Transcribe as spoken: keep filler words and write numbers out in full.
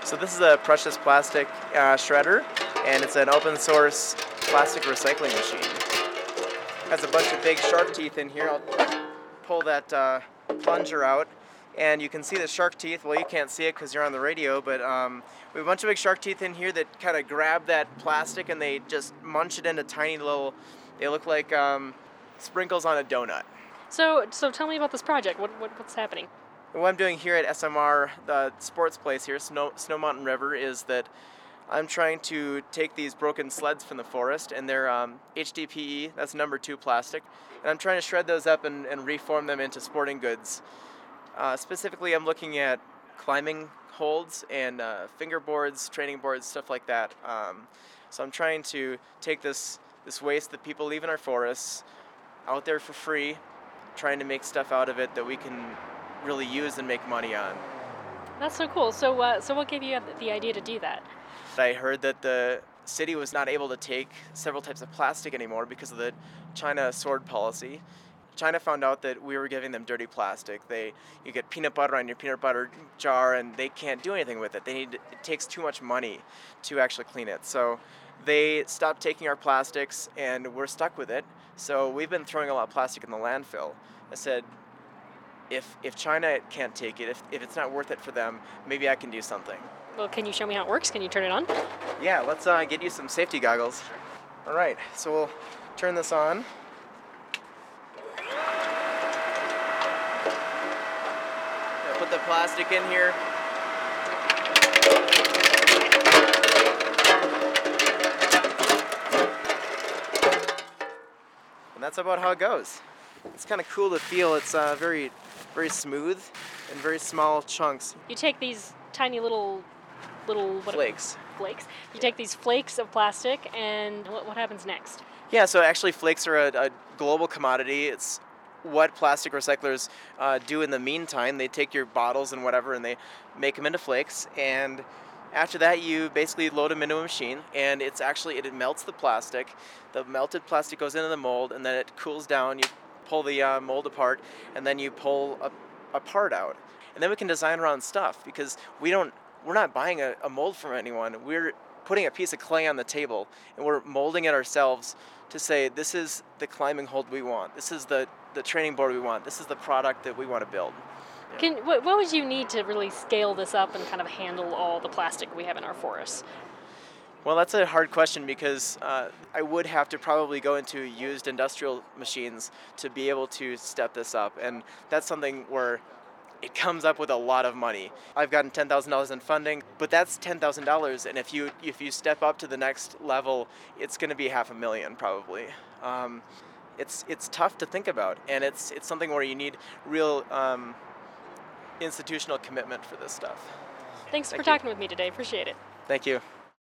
So this is a Precious Plastic uh, shredder, and it's an open source plastic recycling machine. It has a bunch of big shark teeth in here. I'll pull that uh, plunger out, and you can see the shark teeth. Well, you can't see it because you're on the radio, but um, we have a bunch of big shark teeth in here that kind of grab that plastic and they just munch it into tiny little, they look like um, sprinkles on a donut. So, so tell me about this project. What, what what's happening? What I'm doing here at S M R, the sports place here, Snow, Snow Mountain River, is that I'm trying to take these broken sleds from the forest, and they're um, H D P E, that's number two plastic, and I'm trying to shred those up and, and reform them into sporting goods. Uh, specifically, I'm looking at climbing holds and uh, fingerboards, training boards, stuff like that. Um, so I'm trying to take this, this waste that people leave in our forests out there for free, trying to make stuff out of it that we can really use and make money on. That's so cool. So, uh, so what gave you the idea to do that? I heard that the city was not able to take several types of plastic anymore because of the China sword policy. China found out that we were giving them dirty plastic. They, you get peanut butter on your peanut butter jar, and they can't do anything with it. They need, it takes too much money to actually clean it. So they stopped taking our plastics, and we're stuck with it. So we've been throwing a lot of plastic in the landfill. I said, if if China can't take it, if, if it's not worth it for them, maybe I can do something. Well, can you show me how it works? Can you turn it on? Yeah, let's uh, get you some safety goggles. All right, so we'll turn this on. Yeah, put the plastic in here. And that's about how it goes. It's kind of cool to feel. It's uh, very, very smooth and very small chunks. You take these tiny little, little what Flakes. Flakes. You take these flakes of plastic, and what, what happens next? Yeah, so actually flakes are a, a global commodity. It's what plastic recyclers uh, do in the meantime. They take your bottles and whatever, and they make them into flakes. And after that, you basically load them into a machine, and it's actually, it melts the plastic. The melted plastic goes into the mold, and then it cools down. You pull the uh, mold apart, and then you pull a, a part out. And then we can design our own stuff, because we don't, we're not buying a, a mold from anyone. We're putting a piece of clay on the table, and we're molding it ourselves to say, this is the climbing hold we want. This is the, the training board we want. This is the product that we want to build. Yeah. Can, what, what would you need to really scale this up and kind of handle all the plastic we have in our forests? Well, that's a hard question, because uh, I would have to probably go into used industrial machines to be able to step this up, and that's something where it comes up with a lot of money. I've gotten ten thousand dollars in funding, but that's ten thousand dollars, and if you if you step up to the next level, it's going to be half a million probably. Um, it's it's tough to think about, and it's it's something where you need real um, institutional commitment for this stuff. Thanks Thank for you. talking with me today. Appreciate it. Thank you.